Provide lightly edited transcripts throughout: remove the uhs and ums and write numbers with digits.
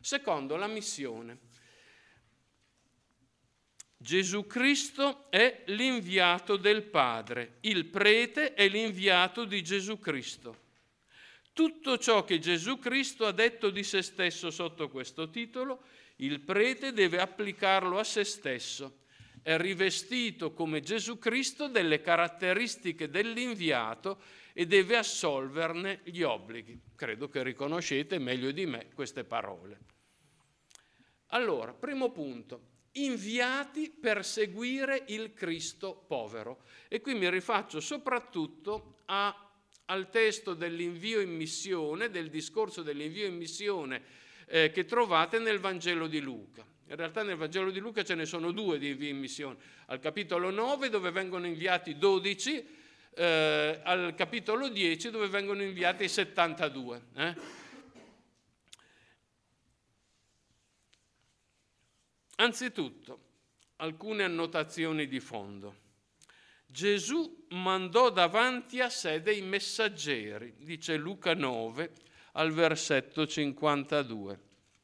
Secondo, la missione. Gesù Cristo è l'inviato del Padre, il prete è l'inviato di Gesù Cristo. Tutto ciò che Gesù Cristo ha detto di se stesso sotto questo titolo, il prete deve applicarlo a se stesso. È rivestito come Gesù Cristo delle caratteristiche dell'inviato e deve assolverne gli obblighi. Credo che riconoscete meglio di me queste parole. Allora, primo punto. Inviati per seguire il Cristo povero. E qui mi rifaccio soprattutto al testo dell'invio in missione, del discorso dell'invio in missione che trovate nel Vangelo di Luca. In realtà nel Vangelo di Luca ce ne sono due di invii in missione. Al capitolo 9 dove vengono inviati 12, al capitolo 10 dove vengono inviati 72. Anzitutto, alcune annotazioni di fondo. Gesù mandò davanti a sé dei messaggeri, dice Luca 9 al versetto 52.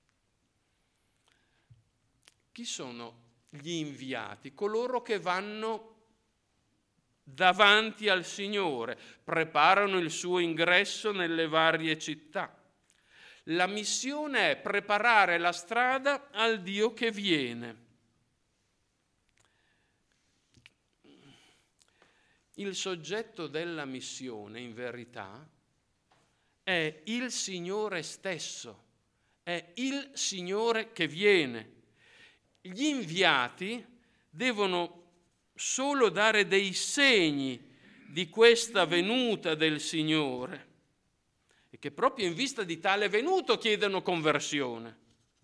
Chi sono gli inviati? Coloro che vanno davanti al Signore, preparano il suo ingresso nelle varie città. La missione è preparare la strada al Dio che viene. Il soggetto della missione, in verità, è il Signore stesso, è il Signore che viene. Gli inviati devono solo dare dei segni di questa venuta del Signore e che proprio in vista di tale venuto chiedono conversione.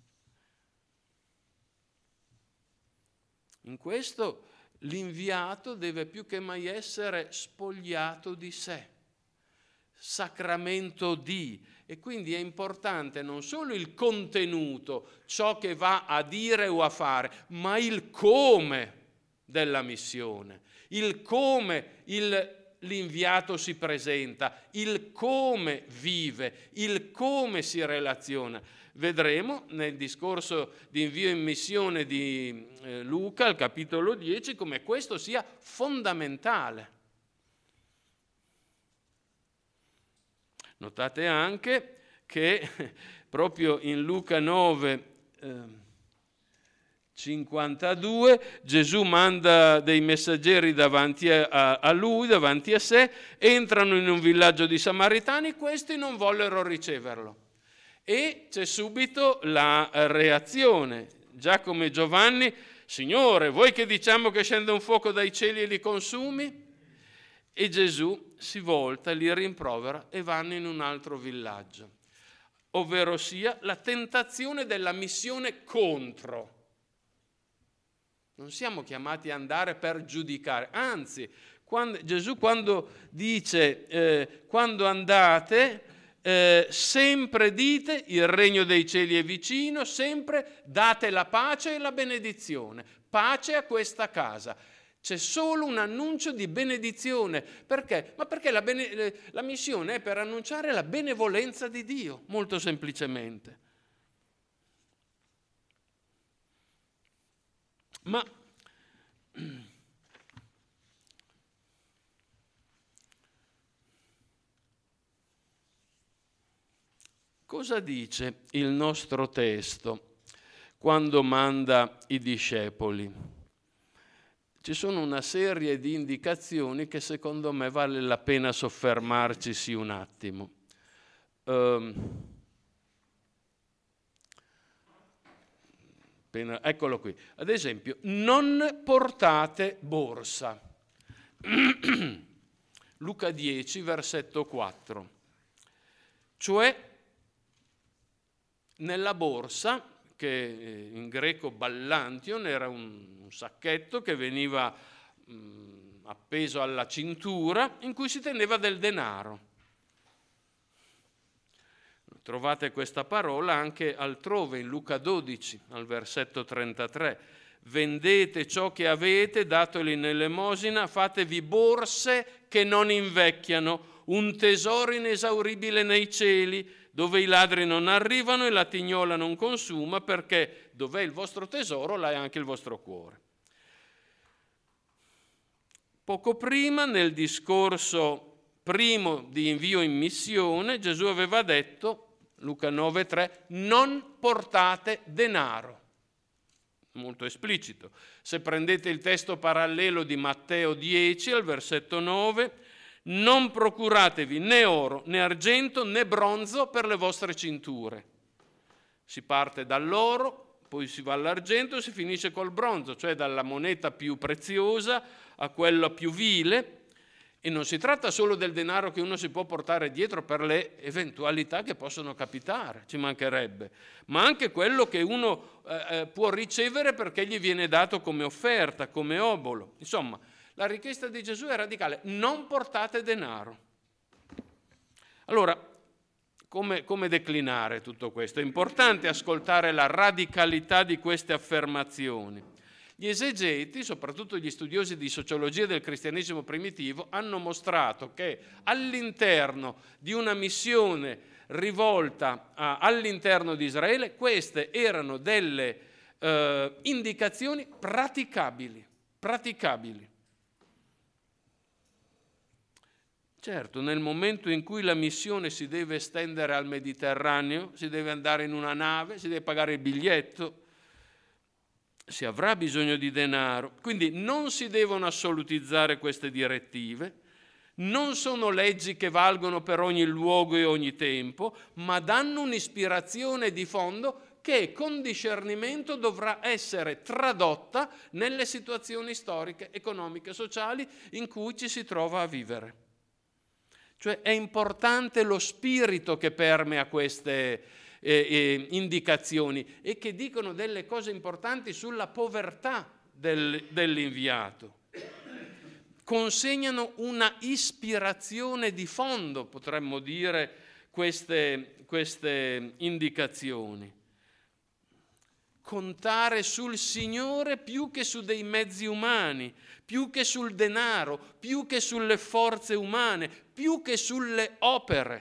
In questo l'inviato deve più che mai essere spogliato di sé, sacramento di, e quindi è importante non solo il contenuto, ciò che va a dire o a fare, ma il come della missione, il come l'inviato si presenta, il come vive, il come si relaziona. Vedremo nel discorso di invio in missione di Luca, al capitolo 10, come questo sia fondamentale. Notate anche che proprio in Luca 9, 52, Gesù manda dei messaggeri davanti a lui, davanti a sé, entrano in un villaggio di Samaritani, questi non vollero riceverlo. E c'è subito la reazione. Giacomo e Giovanni: Signore, vuoi che diciamo che scende un fuoco dai cieli e li consumi? E Gesù si volta, li rimprovera e vanno in un altro villaggio, ovvero sia la tentazione della missione contro. Non siamo chiamati ad andare per giudicare, anzi, Gesù quando dice quando andate, sempre dite il regno dei cieli è vicino, sempre date la pace e la benedizione, pace a questa casa. C'è solo un annuncio di benedizione. Perché? Ma perché la missione è per annunciare la benevolenza di Dio, molto semplicemente. Ma cosa dice il nostro testo quando manda i discepoli? Ci sono una serie di indicazioni che secondo me vale la pena soffermarci un attimo. Eccolo qui. Ad esempio, non portate borsa. Luca 10, versetto 4. Cioè, nella borsa, che in greco ballantion era un sacchetto che veniva appeso alla cintura, in cui si teneva del denaro. Trovate questa parola anche altrove, in Luca 12, al versetto 33. Vendete ciò che avete, dateli in elemosina, fatevi borse che non invecchiano, un tesoro inesauribile nei cieli, dove i ladri non arrivano e la tignola non consuma, perché dov'è il vostro tesoro, là è anche il vostro cuore. Poco prima, nel discorso primo di invio in missione, Gesù aveva detto, Luca 9,3, non portate denaro. Molto esplicito. Se prendete il testo parallelo di Matteo 10 al versetto 9, non procuratevi né oro né argento né bronzo per le vostre cinture. Si parte dall'oro, poi si va all'argento e si finisce col bronzo, cioè dalla moneta più preziosa a quella più vile. E non si tratta solo del denaro che uno si può portare dietro per le eventualità che possono capitare, ci mancherebbe, ma anche quello che uno può ricevere perché gli viene dato come offerta, come obolo. Insomma, la richiesta di Gesù è radicale: non portate denaro. Allora, come declinare tutto questo? È importante ascoltare la radicalità di queste affermazioni. Gli esegeti, soprattutto gli studiosi di sociologia del cristianesimo primitivo, hanno mostrato che all'interno di una missione rivolta all'interno di Israele, queste erano delle indicazioni praticabili. Certo, nel momento in cui la missione si deve estendere al Mediterraneo, si deve andare in una nave, si deve pagare il biglietto, si avrà bisogno di denaro. Quindi non si devono assolutizzare queste direttive, non sono leggi che valgono per ogni luogo e ogni tempo, ma danno un'ispirazione di fondo che con discernimento dovrà essere tradotta nelle situazioni storiche, economiche, sociali in cui ci si trova a vivere. Cioè è importante lo spirito che permea queste indicazioni e che dicono delle cose importanti sulla povertà dell'inviato. Consegnano una ispirazione di fondo, potremmo dire, queste indicazioni. Contare sul Signore più che su dei mezzi umani, più che sul denaro, più che sulle forze umane, più che sulle opere.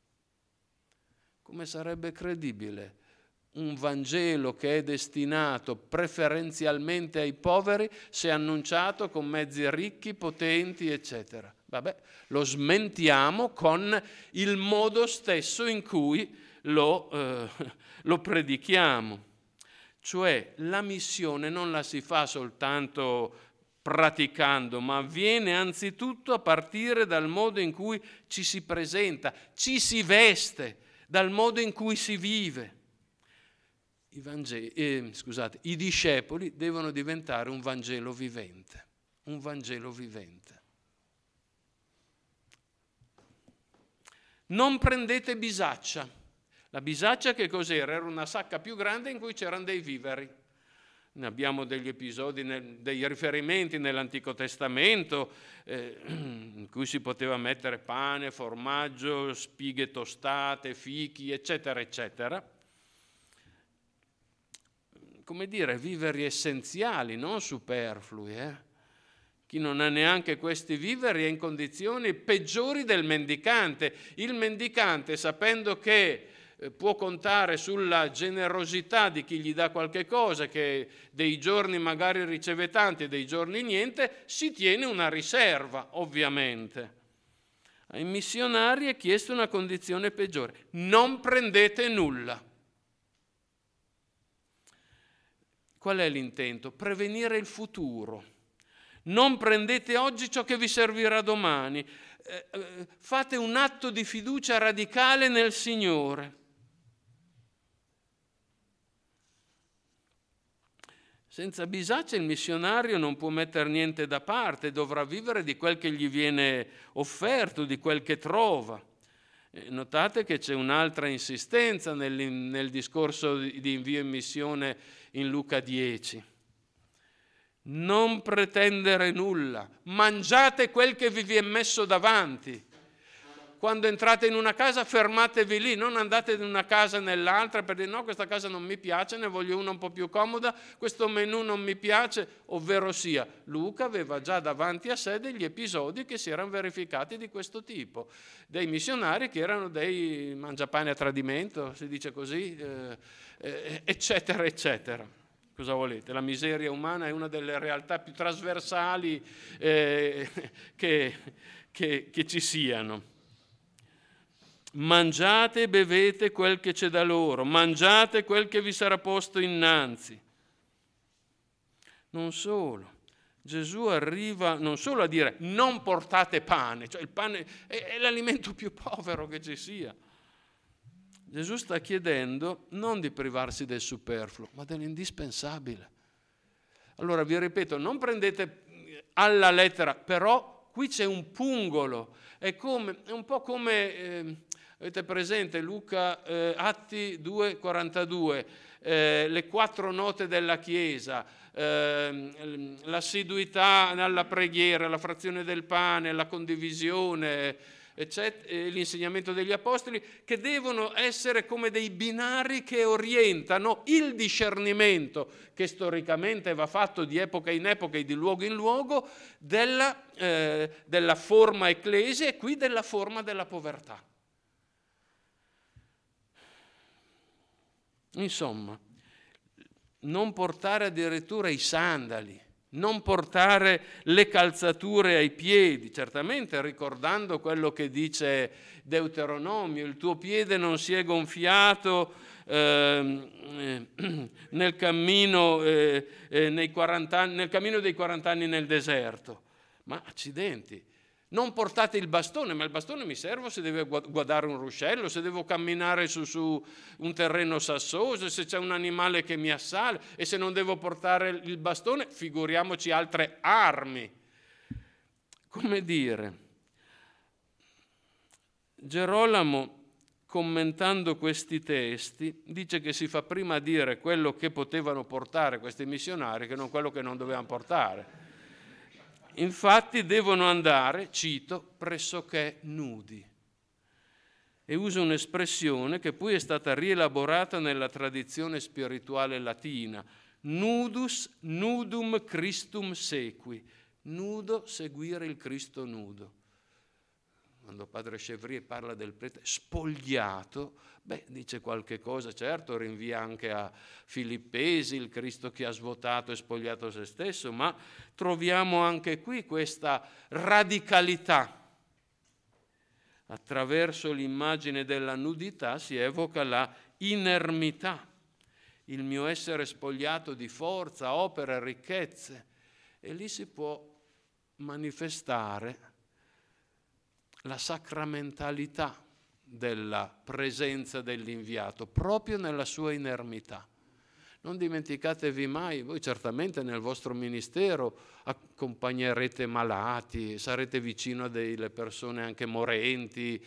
Come sarebbe credibile un Vangelo che è destinato preferenzialmente ai poveri se annunciato con mezzi ricchi, potenti, eccetera? Vabbè, lo smentiamo con il modo stesso in cui lo predichiamo. Cioè la missione non la si fa soltanto praticando, ma avviene anzitutto a partire dal modo in cui ci si presenta, ci si veste, dal modo in cui si vive. I discepoli devono diventare un Vangelo vivente, un Vangelo vivente. Non prendete bisaccia. La bisaccia che cos'era? Era una sacca più grande in cui c'erano dei viveri. Ne abbiamo degli episodi, dei riferimenti nell'Antico Testamento in cui si poteva mettere pane, formaggio, spighe tostate, fichi, eccetera, eccetera. Come dire, viveri essenziali, non superflui. Chi non ha neanche questi viveri è in condizioni peggiori del mendicante. Il mendicante, sapendo che può contare sulla generosità di chi gli dà qualche cosa, che dei giorni magari riceve tanti e dei giorni niente, si tiene una riserva, ovviamente. Ai missionari è chiesta una condizione peggiore: non prendete nulla. Qual è l'intento? Prevenire il futuro. Non prendete oggi ciò che vi servirà domani. Fate un atto di fiducia radicale nel Signore. Senza bisaccia il missionario non può mettere niente da parte, dovrà vivere di quel che gli viene offerto, di quel che trova. Notate che c'è un'altra insistenza nel discorso di invio in missione in Luca 10. Non pretendere nulla, mangiate quel che vi è messo davanti. quando entrate in una casa fermatevi lì, non andate da una casa nell'altra per dire no, questa casa non mi piace, ne voglio una un po' più comoda, questo menù non mi piace, ovvero sia Luca aveva già davanti a sé degli episodi che si erano verificati di questo tipo, dei missionari che erano dei mangiapane a tradimento, si dice così, eccetera, eccetera. Cosa volete? La miseria umana è una delle realtà più trasversali che ci siano. Mangiate e bevete quel che c'è da loro, mangiate quel che vi sarà posto innanzi. Non solo, Gesù arriva non solo a dire non portate pane, cioè il pane è l'alimento più povero che ci sia. Gesù sta chiedendo non di privarsi del superfluo, ma dell'indispensabile. Allora vi ripeto, non prendete alla lettera, però qui c'è un pungolo, è un po' come, avete presente Luca, Atti 2,42, le 4 note della Chiesa, l'assiduità alla preghiera, la frazione del pane, la condivisione, l'insegnamento degli apostoli, che devono essere come dei binari che orientano il discernimento che storicamente va fatto di epoca in epoca e di luogo in luogo della forma ecclesia e qui della forma della povertà. Insomma, non portare addirittura i sandali, non portare le calzature ai piedi, certamente ricordando quello che dice Deuteronomio, il tuo piede non si è gonfiato nel cammino nel cammino dei 40 anni nel deserto. Ma accidenti, non portate il bastone, ma il bastone mi serve se devo guardare un ruscello, se devo camminare su un terreno sassoso, se c'è un animale che mi assale, e se non devo portare il bastone, figuriamoci altre armi. Come dire, Gerolamo, commentando questi testi, dice che si fa prima dire quello che potevano portare questi missionari che non quello che non dovevano portare. Infatti devono andare, cito, pressoché nudi. E usa un'espressione che poi è stata rielaborata nella tradizione spirituale latina, nudus nudum Christum sequi, nudo seguire il Cristo nudo. Quando padre Chevrier parla del prete spogliato, dice qualche cosa, certo rinvia anche a Filippesi, il Cristo che ha svuotato e spogliato se stesso, ma troviamo anche qui questa radicalità. Attraverso l'immagine della nudità si evoca la inermità, il mio essere spogliato di forza, opere, ricchezze, e lì si può manifestare la sacramentalità della presenza dell'inviato, proprio nella sua inermità. Non dimenticatevi mai, voi certamente nel vostro ministero accompagnerete malati, sarete vicino a delle persone anche morenti.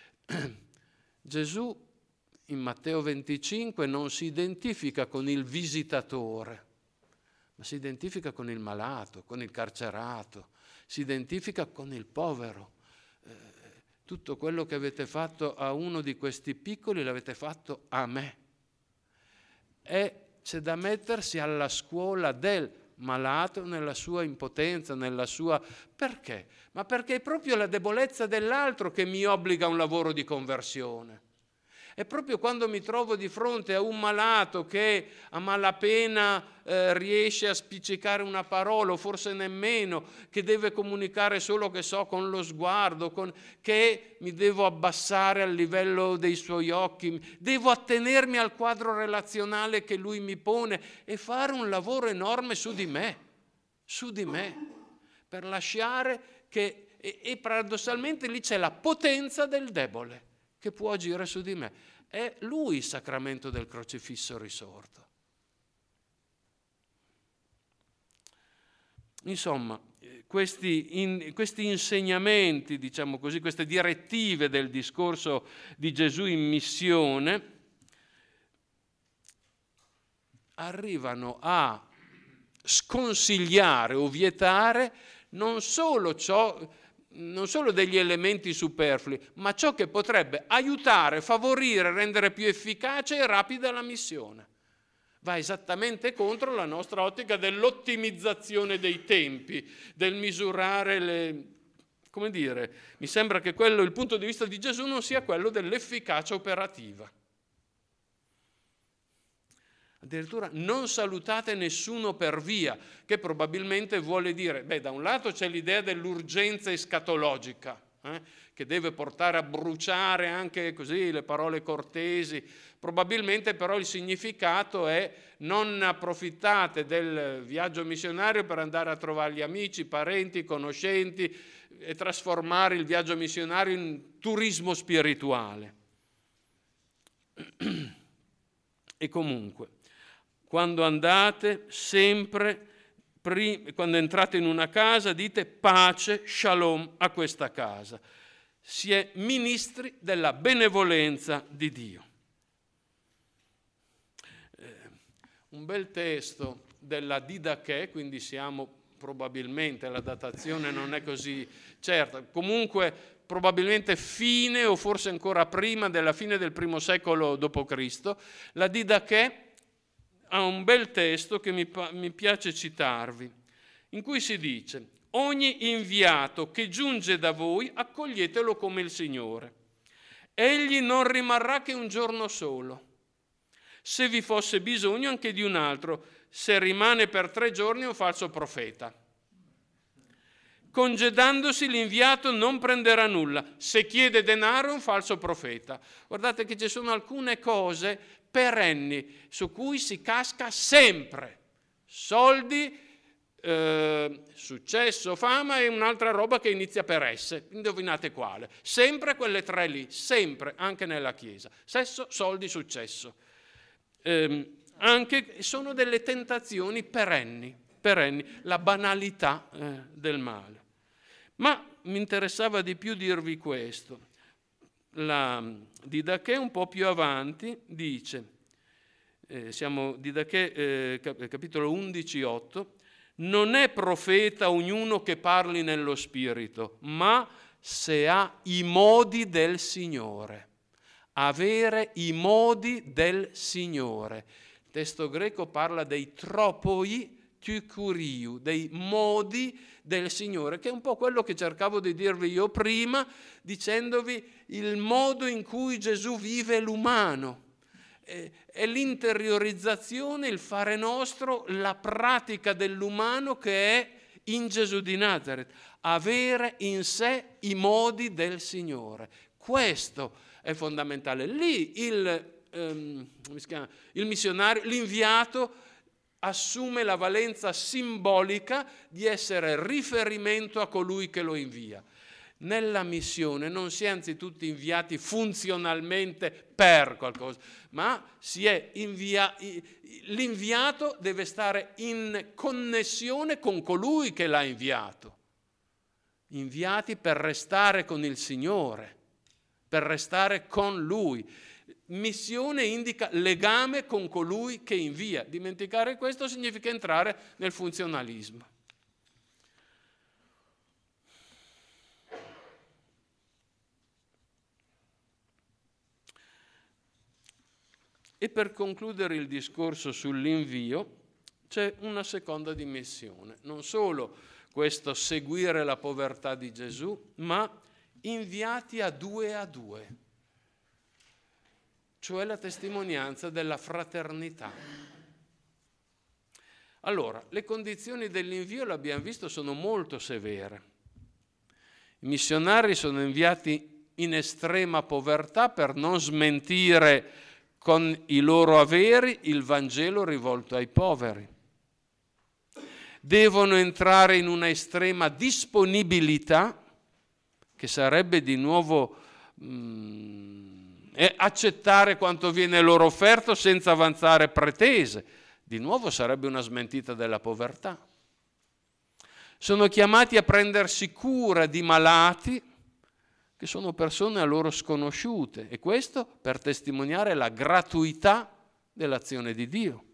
Gesù in Matteo 25 non si identifica con il visitatore, ma si identifica con il malato, con il carcerato, si identifica con il povero. Tutto quello che avete fatto a uno di questi piccoli l'avete fatto a me. E c'è da mettersi alla scuola del malato nella sua impotenza, nella sua... Perché? Ma perché è proprio la debolezza dell'altro che mi obbliga a un lavoro di conversione. È proprio quando mi trovo di fronte a un malato che a malapena riesce a spiccicare una parola, o forse nemmeno, che deve comunicare solo, che so, con lo sguardo, che mi devo abbassare al livello dei suoi occhi, devo attenermi al quadro relazionale che lui mi pone e fare un lavoro enorme su di me, per lasciare che... E paradossalmente lì c'è la potenza del debole che può agire su di me. È lui il sacramento del crocifisso risorto. Insomma, questi insegnamenti, diciamo così, queste direttive del discorso di Gesù in missione arrivano a sconsigliare o vietare non solo ciò non solo degli elementi superflui, ma ciò che potrebbe aiutare, favorire, rendere più efficace e rapida la missione. Va esattamente contro la nostra ottica dell'ottimizzazione dei tempi, del misurare come dire, mi sembra che il punto di vista di Gesù non sia quello dell'efficacia operativa. Addirittura non salutate nessuno per via, che probabilmente vuole dire, da un lato c'è l'idea dell'urgenza escatologica, che deve portare a bruciare anche così le parole cortesi, probabilmente però il significato è non approfittate del viaggio missionario per andare a trovare gli amici, parenti, conoscenti e trasformare il viaggio missionario in turismo spirituale. E comunque, quando andate, sempre, quando entrate in una casa, dite pace, shalom a questa casa. Si è ministri della benevolenza di Dio. Un bel testo della Didache, quindi siamo probabilmente, la datazione non è così certa, comunque probabilmente fine o forse ancora prima della fine del I secolo d.C., la Didache ha un bel testo che mi piace citarvi, in cui si dice: ogni inviato che giunge da voi accoglietelo come il Signore. Egli non rimarrà che un giorno solo. Se vi fosse bisogno anche di un altro, se rimane per 3 giorni è un falso profeta. Congedandosi l'inviato non prenderà nulla. Se chiede denaro è un falso profeta. Guardate che ci sono alcune cose perenni su cui si casca sempre. Soldi, successo, fama e un'altra roba che inizia per S. Indovinate quale? Sempre quelle 3 lì, sempre, anche nella Chiesa. Sesso, soldi, successo. Anche sono delle tentazioni perenni, la banalità del male. Ma mi interessava di più dirvi questo. La Didache un po' più avanti dice, siamo Didache capitolo 11:8, non è profeta ognuno che parli nello spirito, ma se ha i modi del Signore. Avere i modi del Signore. Il testo greco parla dei tropoi tukuriu, dei modi del Signore, che è un po' quello che cercavo di dirvi io prima, dicendovi il modo in cui Gesù vive l'umano. È l'interiorizzazione, il fare nostro, la pratica dell'umano che è in Gesù di Nazaret. Avere in sé i modi del Signore. Questo è fondamentale. Lì il missionario, l'inviato, assume la valenza simbolica di essere riferimento a colui che lo invia. Nella missione non si è anzitutto inviati funzionalmente per qualcosa, ma l'inviato deve stare in connessione con colui che l'ha inviato. Inviati per restare con il Signore, per restare con Lui. Missione indica legame con colui che invia. Dimenticare questo significa entrare nel funzionalismo. E per concludere il discorso sull'invio c'è una seconda dimensione. Non solo questo seguire la povertà di Gesù, ma inviati a due, cioè la testimonianza della fraternità. Allora, le condizioni dell'invio, l'abbiamo visto, sono molto severe. I missionari sono inviati in estrema povertà per non smentire con i loro averi il Vangelo rivolto ai poveri. Devono entrare in una estrema disponibilità, che sarebbe di nuovo accettare quanto viene loro offerto senza avanzare pretese. Di nuovo sarebbe una smentita della povertà. Sono chiamati a prendersi cura di malati che sono persone a loro sconosciute, e questo per testimoniare la gratuità dell'azione di Dio.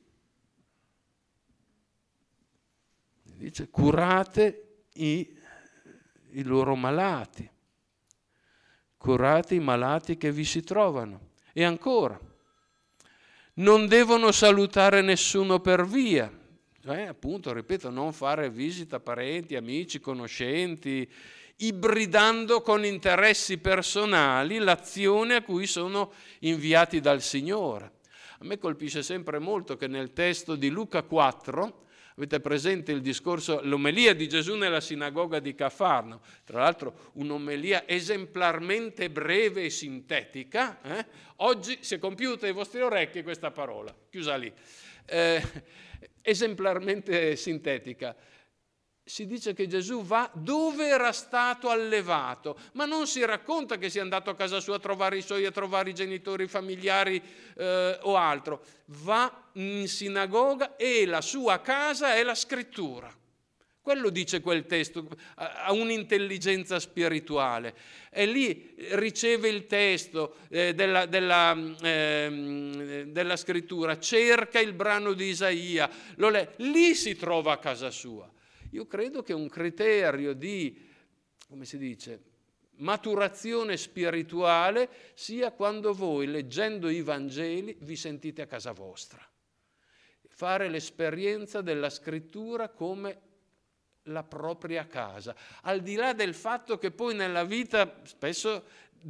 Dice: curate i i loro malati, curate i malati che vi si trovano. E ancora, non devono salutare nessuno per via, cioè appunto, ripeto, non fare visita a parenti, amici, conoscenti, ibridando con interessi personali l'azione a cui sono inviati dal Signore. A me colpisce sempre molto che nel testo di Luca 4, avete presente il discorso, l'omelia di Gesù nella sinagoga di Cafarno, tra l'altro un'omelia esemplarmente breve e sintetica, oggi si è compiuta ai vostri orecchi questa parola, chiusa lì, esemplarmente sintetica. Si dice che Gesù va dove era stato allevato, ma non si racconta che sia andato a casa sua a trovare i suoi, a trovare i genitori, i familiari o altro. Va in sinagoga e la sua casa è la scrittura. Quello dice quel testo, ha un'intelligenza spirituale. E lì riceve il testo della scrittura, cerca il brano di Isaia, lì si trova a casa sua. Io credo che un criterio di, come si dice, maturazione spirituale sia quando voi, leggendo i Vangeli, vi sentite a casa vostra. Fare l'esperienza della scrittura come la propria casa, al di là del fatto che poi nella vita spesso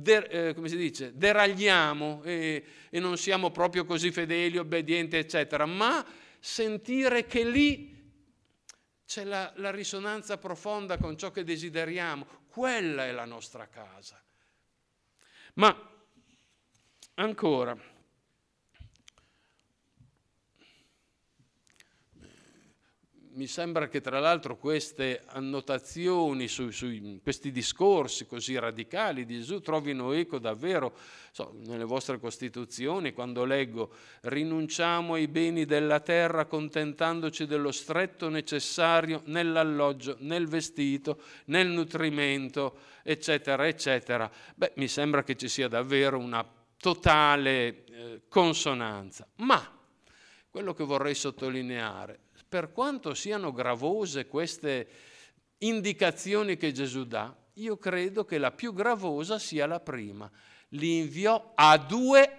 deragliamo e non siamo proprio così fedeli, obbedienti, eccetera, ma sentire che lì c'è la risonanza profonda con ciò che desideriamo, quella è la nostra casa. Ma ancora, mi sembra che tra l'altro queste annotazioni su questi discorsi così radicali di Gesù trovino eco davvero nelle vostre Costituzioni, quando leggo rinunciamo ai beni della terra contentandoci dello stretto necessario nell'alloggio, nel vestito, nel nutrimento, eccetera, eccetera. Mi sembra che ci sia davvero una totale consonanza. Ma quello che vorrei sottolineare, per quanto siano gravose queste indicazioni che Gesù dà, io credo che la più gravosa sia la prima. Li inviò a due.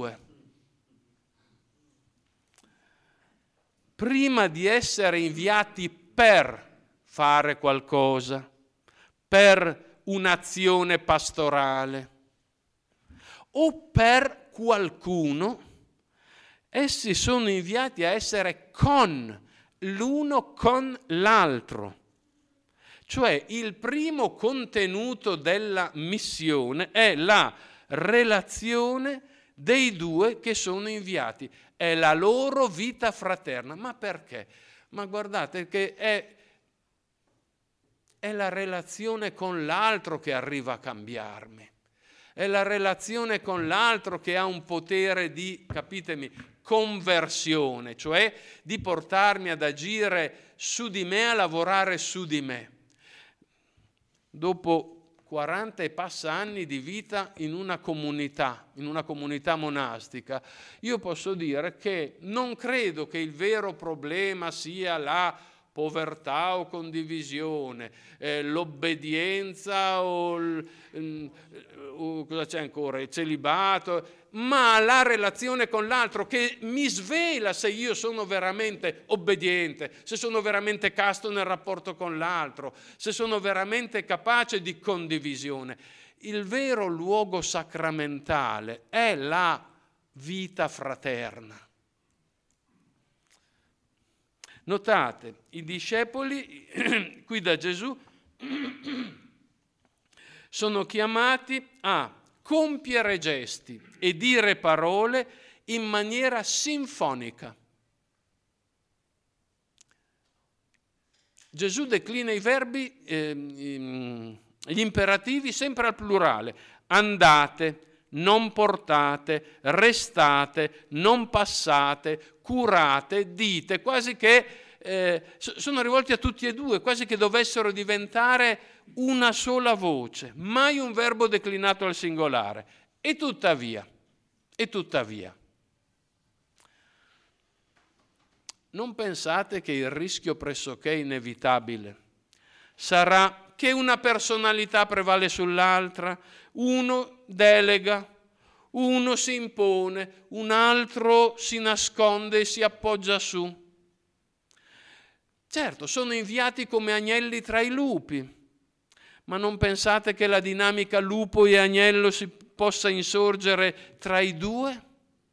Prima di essere inviati per fare qualcosa, per un'azione pastorale o per qualcuno, essi sono inviati a essere l'uno con l'altro. Cioè il primo contenuto della missione è la relazione dei due che sono inviati, è la loro vita fraterna. Ma perché? Ma guardate che è la relazione con l'altro che arriva a cambiarmi, è la relazione con l'altro che ha un potere di, capitemi, conversione, cioè di portarmi ad agire su di me, a lavorare su di me. Dopo 40 e passa anni di vita in una comunità monastica, io posso dire che non credo che il vero problema sia la povertà o condivisione, l'obbedienza o cosa c'è ancora, il celibato, ma la relazione con l'altro che mi svela se io sono veramente obbediente, se sono veramente casto nel rapporto con l'altro, se sono veramente capace di condivisione. Il vero luogo sacramentale è la vita fraterna. Notate, i discepoli qui da Gesù sono chiamati a compiere gesti e dire parole in maniera sinfonica. Gesù declina i verbi, gli imperativi sempre al plurale. Andate, non portate, restate, non passate, curate, dite, quasi che sono rivolti a tutti e due, quasi che dovessero diventare una sola voce, mai un verbo declinato al singolare. E tuttavia, non pensate che il rischio pressoché inevitabile sarà che una personalità prevale sull'altra, uno delega, uno si impone, un altro si nasconde e si appoggia su. Certo, sono inviati come agnelli tra i lupi, ma non pensate che la dinamica lupo e agnello si possa insorgere tra i due?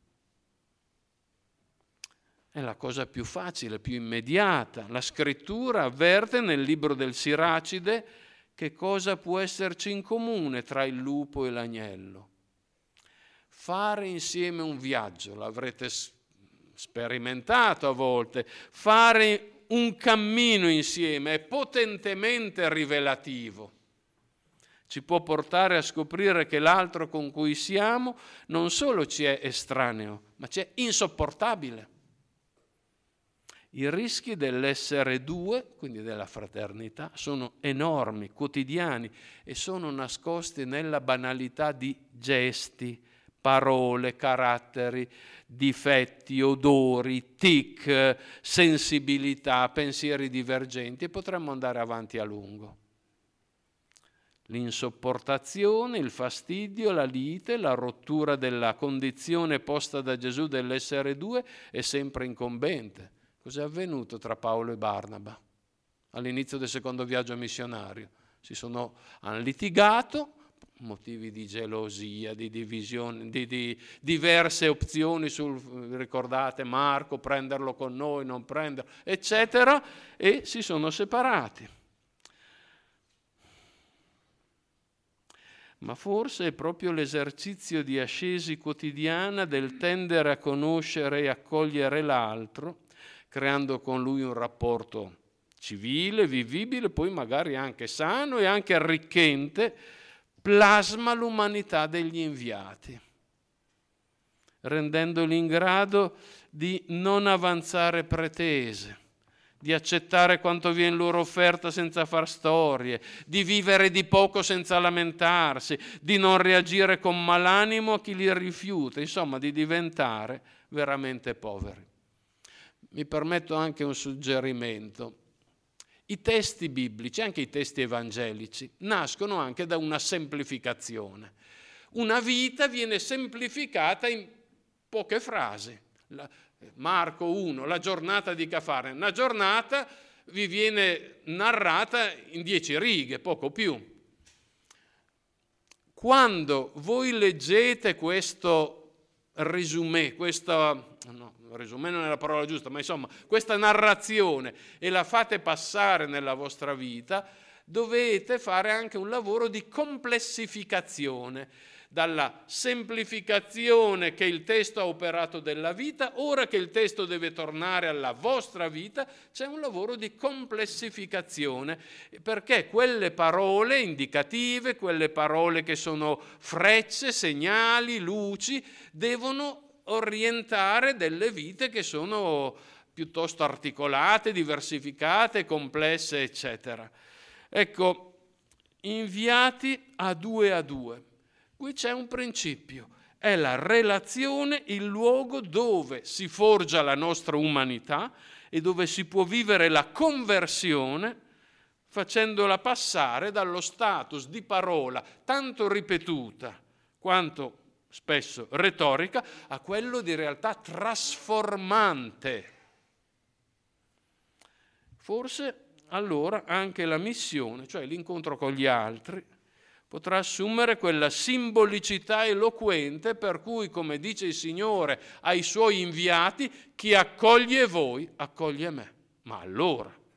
È la cosa più facile, più immediata. La scrittura avverte nel libro del Siracide che cosa può esserci in comune tra il lupo e l'agnello. Fare insieme un viaggio, l'avrete sperimentato a volte, fare un cammino insieme è potentemente rivelativo. Ci può portare a scoprire che l'altro con cui siamo non solo ci è estraneo, ma ci è insopportabile. I rischi dell'essere due, quindi della fraternità, sono enormi, quotidiani e sono nascosti nella banalità di gesti, parole, caratteri, difetti, odori, tic, sensibilità, pensieri divergenti e potremmo andare avanti a lungo. L'insopportazione, il fastidio, la lite, la rottura della condizione posta da Gesù dell'essere due è sempre incombente. Cos'è avvenuto tra Paolo e Barnaba all'inizio del secondo viaggio missionario? Hanno litigato, motivi di gelosia, di divisione, di diverse opzioni ricordate, Marco, prenderlo con noi, non prenderlo, eccetera, e si sono separati. Ma forse è proprio l'esercizio di ascesi quotidiana del tendere a conoscere e accogliere l'altro, creando con lui un rapporto civile, vivibile, poi magari anche sano e anche arricchente, plasma l'umanità degli inviati, rendendoli in grado di non avanzare pretese, di accettare quanto viene loro offerta senza far storie, di vivere di poco senza lamentarsi, di non reagire con malanimo a chi li rifiuta, insomma di diventare veramente poveri. Mi permetto anche un suggerimento. I testi biblici, anche i testi evangelici, nascono anche da una semplificazione. Una vita viene semplificata in poche frasi. Marco 1, la giornata di Cafarne. Una giornata vi viene narrata in 10 righe, poco più. Quando voi leggete questo resumé, resumé non è la parola giusta, ma insomma, questa narrazione e la fate passare nella vostra vita, dovete fare anche un lavoro di complessificazione, dalla semplificazione che il testo ha operato della vita, ora che il testo deve tornare alla vostra vita, c'è un lavoro di complessificazione, perché quelle parole indicative, quelle parole che sono frecce, segnali, luci, devono orientare delle vite che sono piuttosto articolate, diversificate, complesse, eccetera. Ecco, inviati a due. Qui c'è un principio, è la relazione, il luogo dove si forgia la nostra umanità e dove si può vivere la conversione facendola passare dallo status di parola tanto ripetuta quanto spesso retorica a quello di realtà trasformante. Forse allora anche la missione, cioè l'incontro con gli altri, potrà assumere quella simbolicità eloquente per cui, come dice il Signore ai Suoi inviati, chi accoglie voi accoglie me. Ma allora